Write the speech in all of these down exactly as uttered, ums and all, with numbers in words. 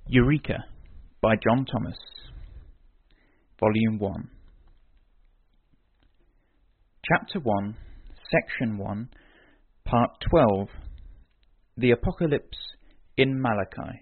Eureka by John Thomas, Volume one. Chapter one, Section one, Part twelve, The Apocalypse in Malachi.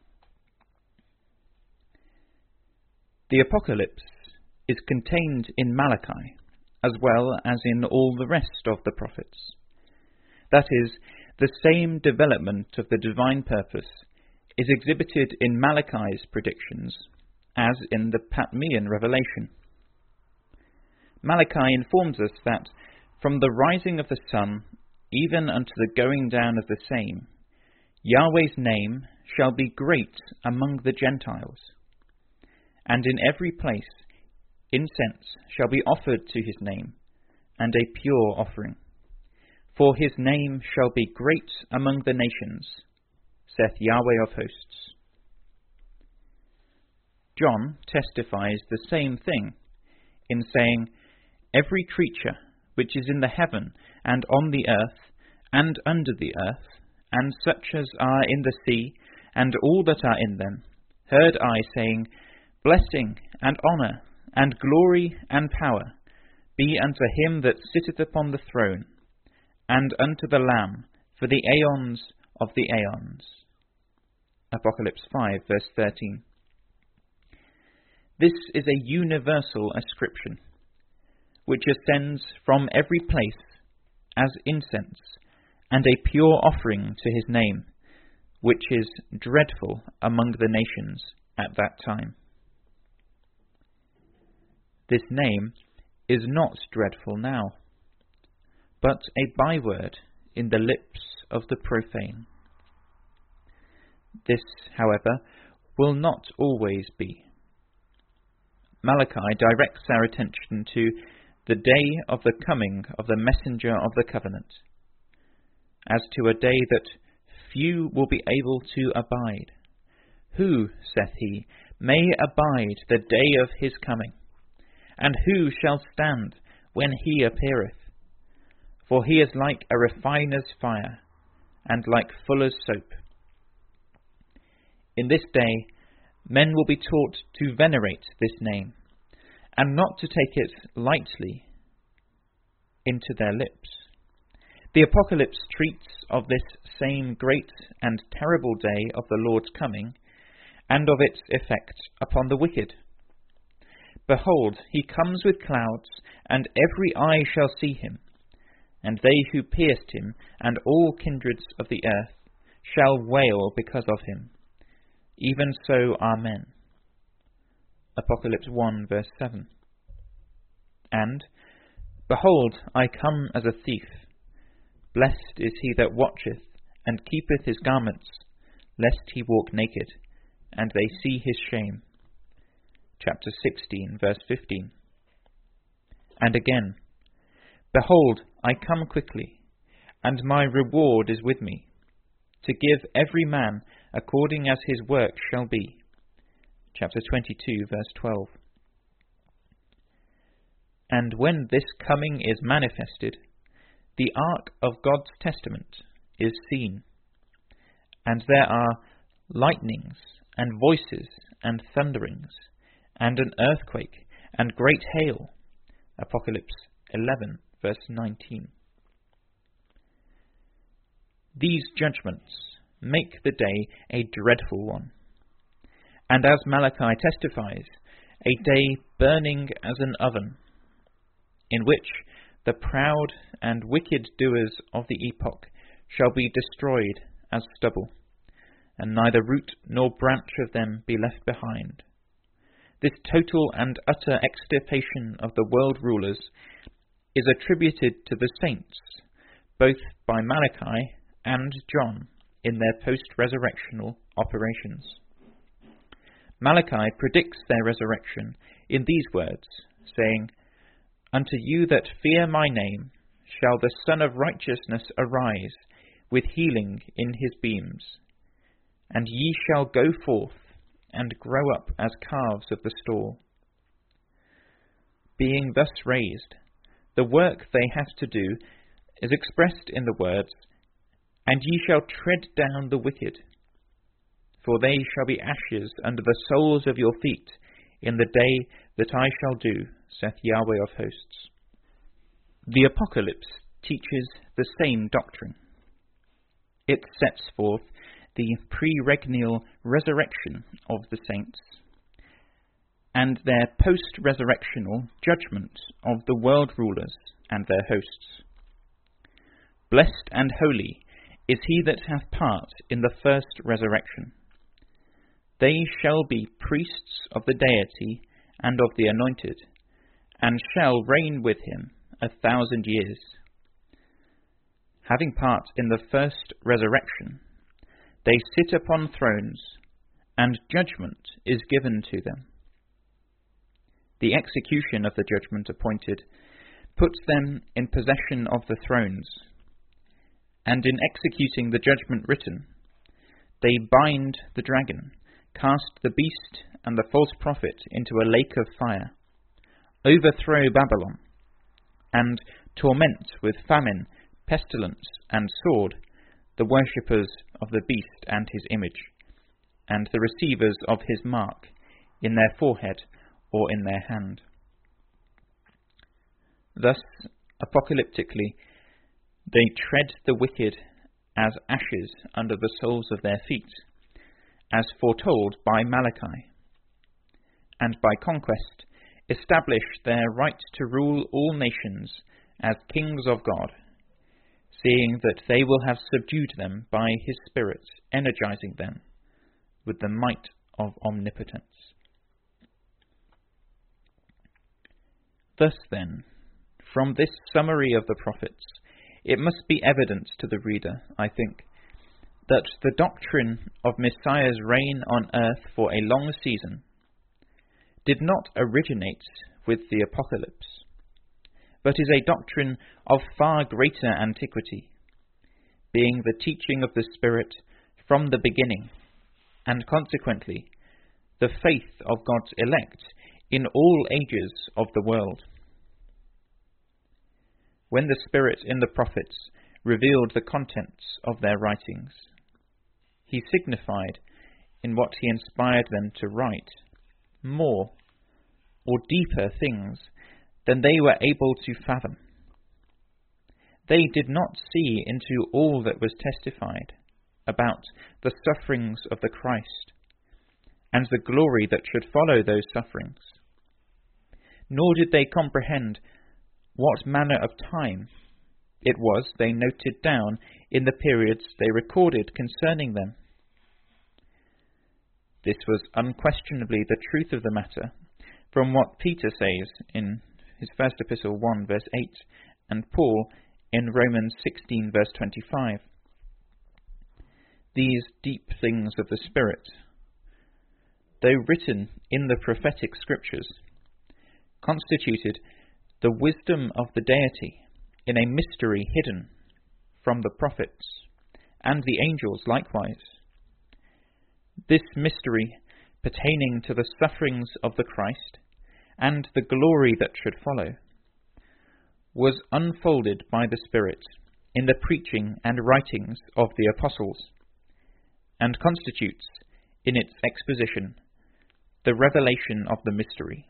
The Apocalypse is contained in Malachi, as well as in all the rest of the prophets. That is, the same development of the divine purpose is exhibited in Malachi's predictions as in the Patmian revelation. Malachi informs us that from the rising of the sun even unto the going down of the same, Yahweh's name shall be great among the Gentiles, and in every place incense shall be offered to his name, and a pure offering. For his name shall be great among the nations, saith Yahweh of hosts. John testifies the same thing in saying, Every creature which is in the heaven and on the earth and under the earth, and such as are in the sea, and all that are in them, heard I saying, Blessing and honour and glory and power be unto him that sitteth upon the throne, and unto the Lamb for the aeons of the aeons. Apocalypse five, verse thirteen. This is a universal ascription, which ascends from every place as incense, and a pure offering to his name, which is dreadful among the nations at that time. This name is not dreadful now, but a byword in the lips of the profane. This, however, will not always be. Malachi directs our attention to the day of the coming of the messenger of the covenant, as to a day that few will be able to abide. Who, saith he, may abide the day of his coming? And who shall stand when he appeareth? For he is like a refiner's fire, and like fuller's soap. In this day men will be taught to venerate this name, and not to take it lightly into their lips. The Apocalypse treats of this same great and terrible day of the Lord's coming, and of its effect upon the wicked. Behold, he comes with clouds, and every eye shall see him, and they who pierced him, and all kindreds of the earth, shall wail because of him. Even so, Amen. Apocalypse one, verse seven. And, Behold, I come as a thief. Blessed is he that watcheth, and keepeth his garments, lest he walk naked, and they see his shame. Chapter sixteen, verse fifteen. And again, Behold, I come quickly, and my reward is with me, to give every man according as his work shall be. Chapter twenty-two, verse twelve. And when this coming is manifested, the ark of God's testament is seen, and there are lightnings, and voices, and thunderings, and an earthquake, and great hail. Apocalypse eleven, verse nineteen. These judgments make the day a dreadful one, and as Malachi testifies, a day burning as an oven, in which the proud and wicked doers of the epoch shall be destroyed as stubble, and neither root nor branch of them be left behind. This total and utter extirpation of the world rulers is attributed to the saints, both by Malachi and John, in their post-resurrectional operations. Malachi predicts their resurrection in these words, saying, Unto you that fear my name shall the Son of Righteousness arise with healing in his beams, and ye shall go forth and grow up as calves of the stall. Being thus raised, the work they have to do is expressed in the words, And ye shall tread down the wicked, for they shall be ashes under the soles of your feet in the day that I shall do, saith Yahweh of hosts. The Apocalypse teaches the same doctrine. It sets forth the pre-regnial resurrection of the saints and their post-resurrectional judgment of the world rulers and their hosts. Blessed and holy is he that hath part in the first resurrection. They shall be priests of the deity and of the anointed, and shall reign with him a thousand years. Having part in the first resurrection, they sit upon thrones, and judgment is given to them. The execution of the judgment appointed puts them in possession of the thrones, and in executing the judgment written, they bind the dragon, cast the beast and the false prophet into a lake of fire, overthrow Babylon, and torment with famine, pestilence, and sword the worshippers of the beast and his image, and the receivers of his mark in their forehead or in their hand. Thus, apocalyptically, they tread the wicked as ashes under the soles of their feet, as foretold by Malachi, and by conquest establish their right to rule all nations as kings of God, seeing that they will have subdued them by his Spirit, energizing them with the might of omnipotence. Thus then, from this summary of the prophets, it must be evident to the reader, I think, that the doctrine of Messiah's reign on earth for a long season did not originate with the Apocalypse, but is a doctrine of far greater antiquity, being the teaching of the Spirit from the beginning, and consequently the faith of God's elect in all ages of the world. When the Spirit in the prophets revealed the contents of their writings, he signified in what he inspired them to write more or deeper things than they were able to fathom. They did not see into all that was testified about the sufferings of the Christ and the glory that should follow those sufferings, nor did they comprehend what manner of time it was they noted down in the periods they recorded concerning them. This was unquestionably the truth of the matter, from what Peter says in his first epistle one verse eight, and Paul in Romans sixteen verse twenty-five. These deep things of the Spirit, though written in the prophetic scriptures, constituted the wisdom of the deity in a mystery hidden from the prophets and the angels likewise. This mystery pertaining to the sufferings of the Christ and the glory that should follow was unfolded by the Spirit in the preaching and writings of the apostles, and constitutes, in its exposition, the revelation of the mystery.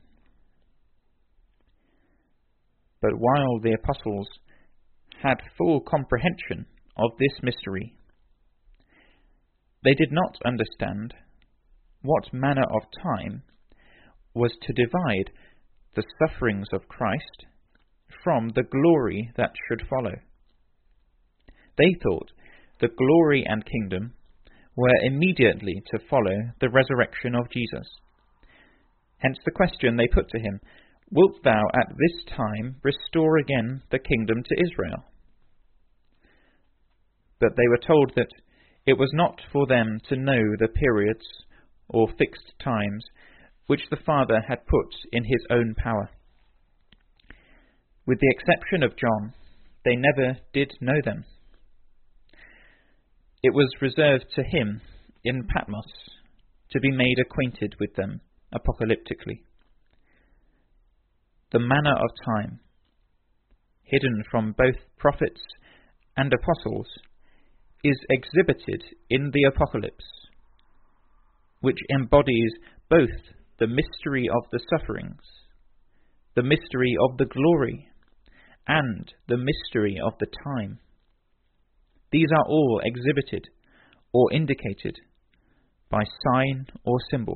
But while the apostles had full comprehension of this mystery, they did not understand what manner of time was to divide the sufferings of Christ from the glory that should follow. They thought the glory and kingdom were immediately to follow the resurrection of Jesus. Hence the question they put to him, "Wilt thou at this time restore again the kingdom to Israel?" But they were told that it was not for them to know the periods or fixed times which the Father had put in his own power. With the exception of John, they never did know them. It was reserved to him in Patmos to be made acquainted with them apocalyptically. The manner of time, hidden from both prophets and apostles, is exhibited in the Apocalypse, which embodies both the mystery of the sufferings, the mystery of the glory, and the mystery of the time. These are all exhibited or indicated by sign or symbol.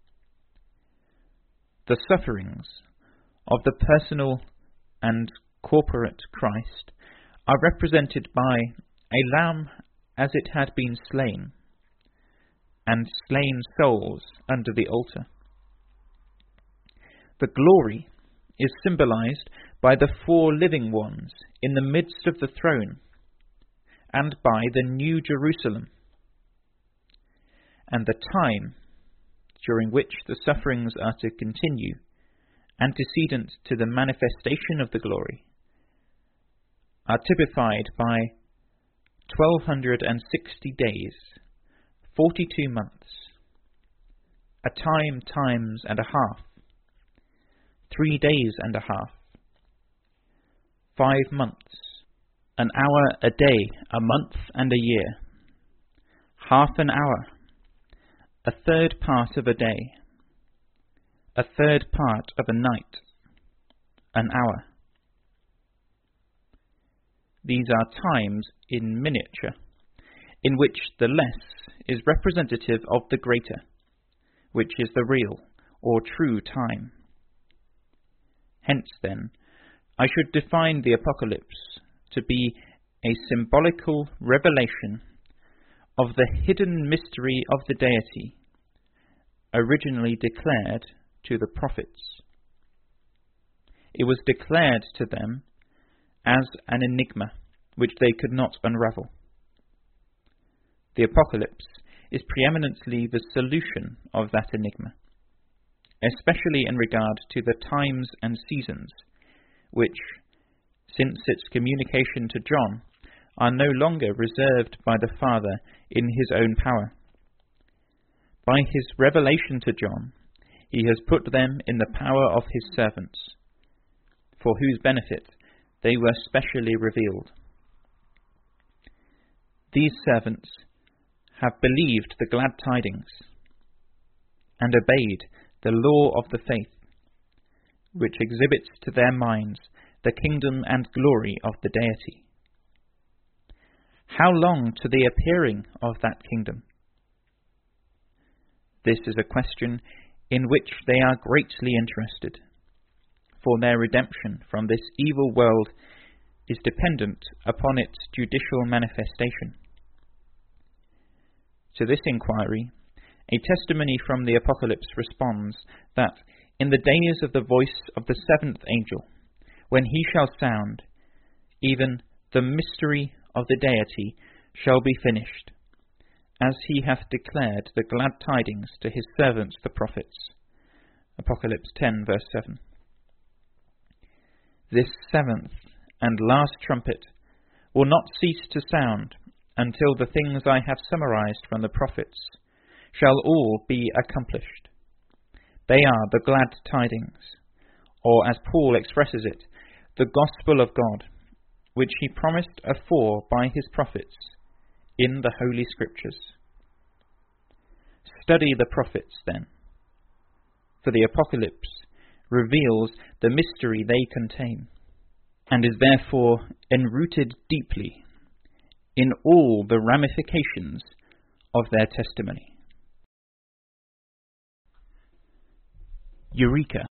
The sufferings of the personal and corporate Christ are represented by a lamb as it had been slain, and slain souls under the altar. The glory is symbolized by the four living ones in the midst of the throne, and by the New Jerusalem. And the time during which the sufferings are to continue, antecedent to the manifestation of the glory, are typified by twelve hundred sixty days, forty-two months, a time times and a half, three days and a half, five months, an hour a day, a month and a year, half an hour, a third part of a day, a third part of a night, an hour. These are times in miniature, in which the less is representative of the greater, which is the real or true time. Hence, then, I should define the Apocalypse to be a symbolical revelation of the hidden mystery of the deity, originally declared to the prophets. It was declared to them as an enigma which they could not unravel. The Apocalypse is preeminently the solution of that enigma, especially in regard to the times and seasons, which, since its communication to John, are no longer reserved by the Father in his own power. By his revelation to John, he has put them in the power of his servants, for whose benefit they were specially revealed. These servants have believed the glad tidings and obeyed the law of the faith, which exhibits to their minds the kingdom and glory of the deity. How long to the appearing of that kingdom? This is a question in which they are greatly interested, for their redemption from this evil world is dependent upon its judicial manifestation. To this inquiry, a testimony from the Apocalypse responds that in the days of the voice of the seventh angel, when he shall sound, even the mystery of the deity shall be finished, as he hath declared the glad tidings to his servants the prophets. Apocalypse ten, verse seven. This seventh and last trumpet will not cease to sound until the things I have summarized from the prophets shall all be accomplished. They are the glad tidings, or as Paul expresses it, the gospel of God, which he promised afore by his prophets in the Holy Scriptures. Study the prophets, then, for the Apocalypse reveals the mystery they contain, and is therefore enrooted deeply in all the ramifications of their testimony. Eureka!